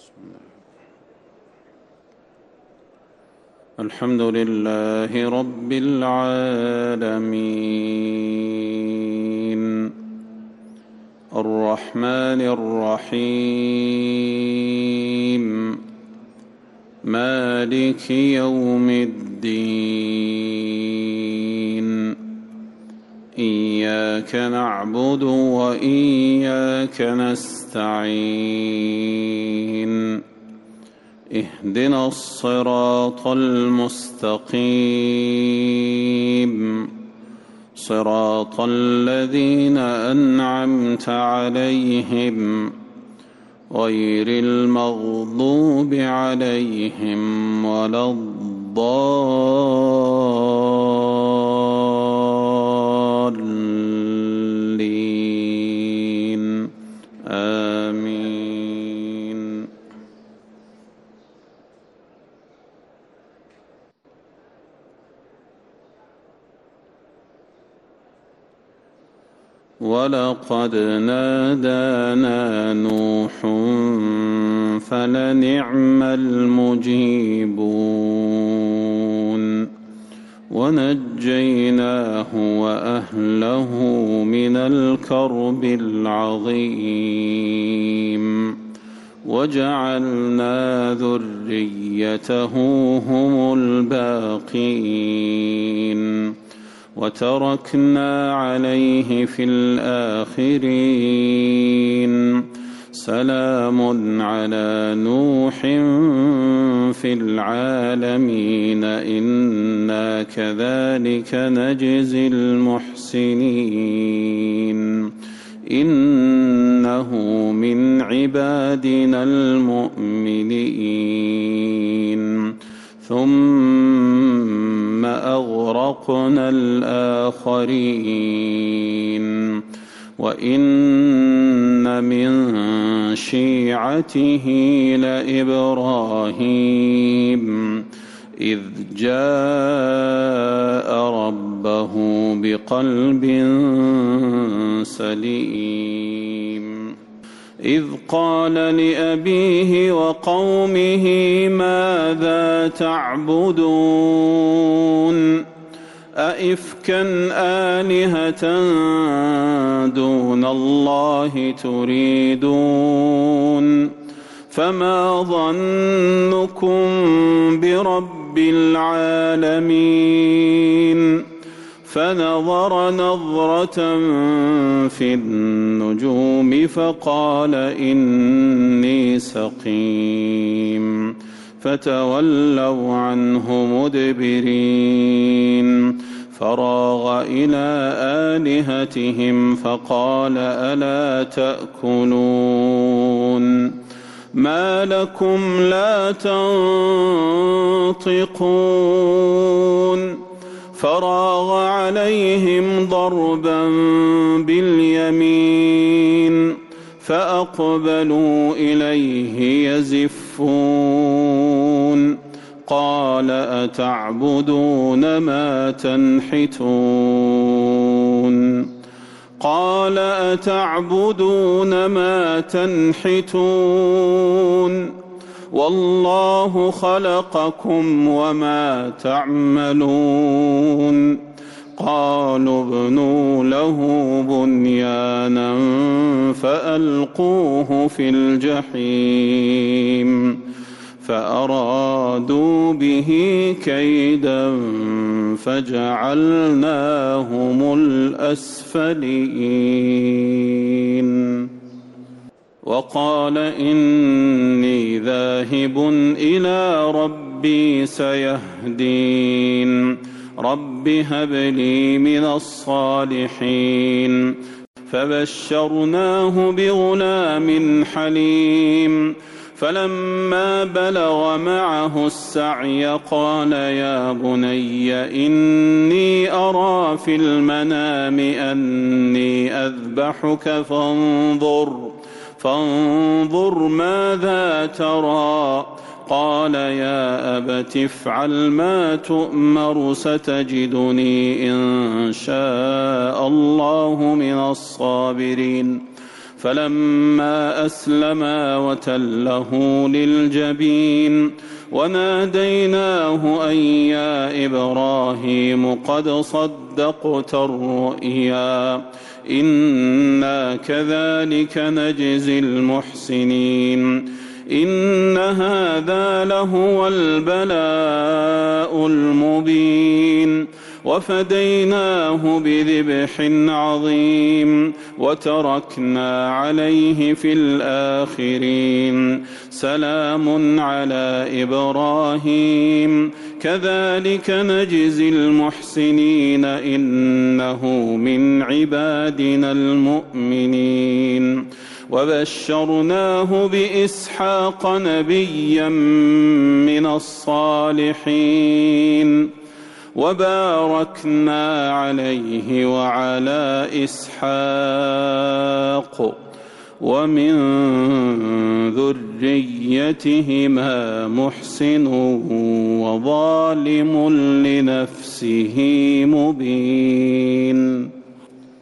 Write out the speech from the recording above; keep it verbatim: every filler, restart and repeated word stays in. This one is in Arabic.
الحمد لله رب العالمين الرحمن الرحيم مالك يوم الدين إياك نعبد وإياك نستعين اهدنا الصراط المستقيم صراط الذين أنعمت عليهم غير المغضوب عليهم ولا الضالين آمين. ولقد نادانا نوح فلنعم المجيبون ونجيناه وأهله من الكرب العظيم وجعلنا ذريته هم الباقين وتركنا عليه في الآخرين سلام على نوح في العالمين إنا كذلك نجزي المحسنين إنه من عبادنا المؤمنين ثم أغرقنا الآخرين وإن من شيعته لإبراهيم إذ جاء ربه بقلب سليم إذ قال لأبيه وقومه ماذا تعبدون أئفكا آلهة دون الله تريدون فما ظنكم برب العالمين فنظر نظرة في النجوم فقال إني سقيم فتولوا عنه مدبرين فراغ إلى آلهتهم فقال ألا تأكلون ما لكم لا تنطقون فراغ عليهم ضربا باليمين فأقبلوا إليه يزفون قال أتعبدون ما تنحتون قال أتعبدون ما تنحتون والله خلقكم وما تعملون قالوا ابنوا له بنيانا فألقوه في الجحيم فأرادوا به كيدا فجعلناهم الأسفلين وقال إني ذاهب إلى ربي سيهدين رب هب لي من الصالحين فبشرناه بغلام حليم فلما بلغ معه السعي قال يا بني إني أرى في المنام أني أذبحك فانظر فانظر ماذا ترى قال يا أبت افعل ما تؤمر ستجدني إن شاء الله من الصابرين فلما أسلما وتله للجبين وناديناه أن يا إبراهيم قد صدقت الرؤيا إنا كذلك نجزي المحسنين إن هذا لهو البلاء المبين وفديناه بذبح عظيم وتركنا عليه في الآخرين سلام على إبراهيم كذلك نجزي المحسنين إنه من عبادنا المؤمنين وبشرناه بإسحاق نبيا من الصالحين وباركنا عليه وعلى إسحاق ومن ذريتهما محسن وظالم لنفسه مبين.